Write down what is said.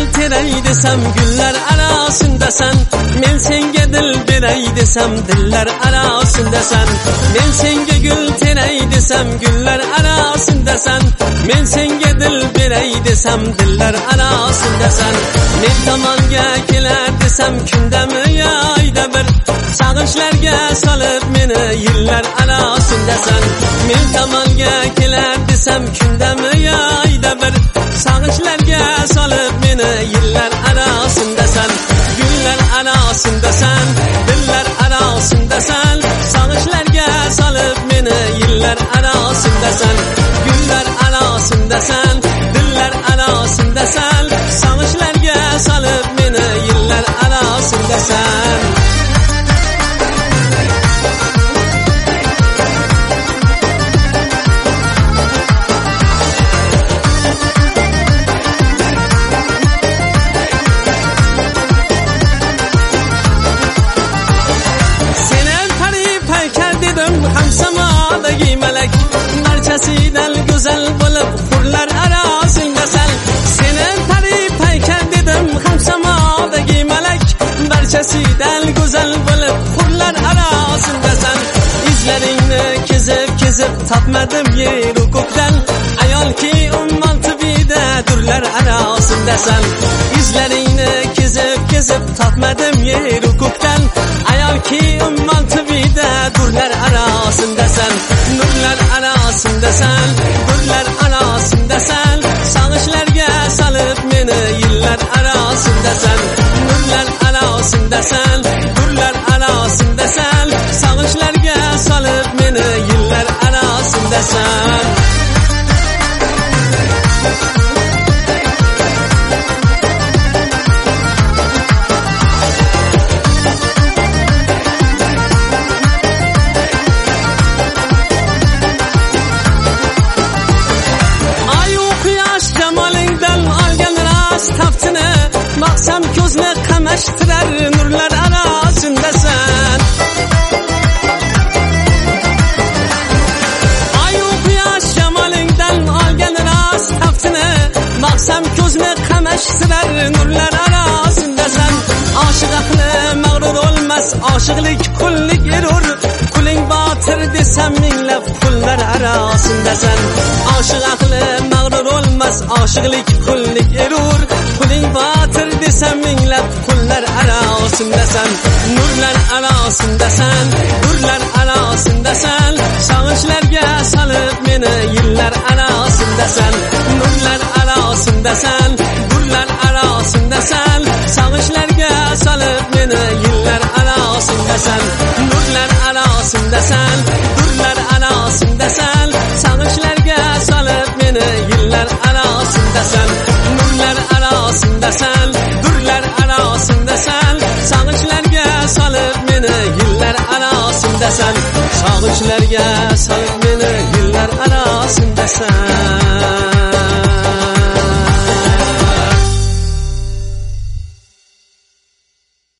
teray desem güller arasında sen. Men senga dil beray desem dillar arasında sen. Men senga gül teray desem güller arasında sen. Men senga dil beray desem dillar arasında sen. Men tomonga kelar desem kundami ayda bir. Sağınçlarga solib meni yillar arasında sen. Men tomonga kelar desem kundami ayda bir. Sağınçlarga solib meni yillar arasında sen. Güller arasında sen, dillar arasında sen. Sağınçlarga solib meni yillar arasında sen. Güller arasında sen, dillar arasında sen. Sağınçlarga solib meni yillar arasında sen. Barchasidan go'zal bo'lib hurlar arasında sen. Seni tarif haykal dedim ham samodagi malak. Barchasidan go'zal bo'lib hurlar arasında sen. İzlaringni kezib topmadim yer u ko'kdan. Ayolki ummon tibida durlar arasında sen. İzlaringni kezib topmadim yer u ko'kdan. Ayolki ummon tibida durlar arasında sen. Nurlar arasında sen, gullar arasında sen. Sağınçlarga solib meni yillar arasında sen. Nurlar arasında sen, gullar arasında sen. Sağınçlarga solib meni yillar arasında sen. Baksam ko'zni qamashtirar nurlar arasında sen. Ay u quyosh shamolingdan olgan rast taftini. Baksam ko'zni qamashtirar nurlar arasında sen. Oshiq aqli mag'rur olmas, oshiqlik qullik erur. Quling botir desam minglab qullar arasında sen. Oshiq aqli mag'rur olmas, oshiqlik qullik erur. Quling botir desem minglab qullar arasında sen. Nurlar arasında sen, gurlar arasında sen. Sağınçlarga solib meni yillar arasında sen. Nurlar arasında sen, gurlar arasında sen. Sağınçlarga solib meni yillar arasında sen. Nurlar arasında sen, gurlar arasında sen. Sağınçlarga solib meni yillar arasında sen. Nurlar arasında sen, gurlar arasında sen. Sağınçlarga solib meni yillar arasında sen. Sağınçlarga solib meni yillar arasında sen.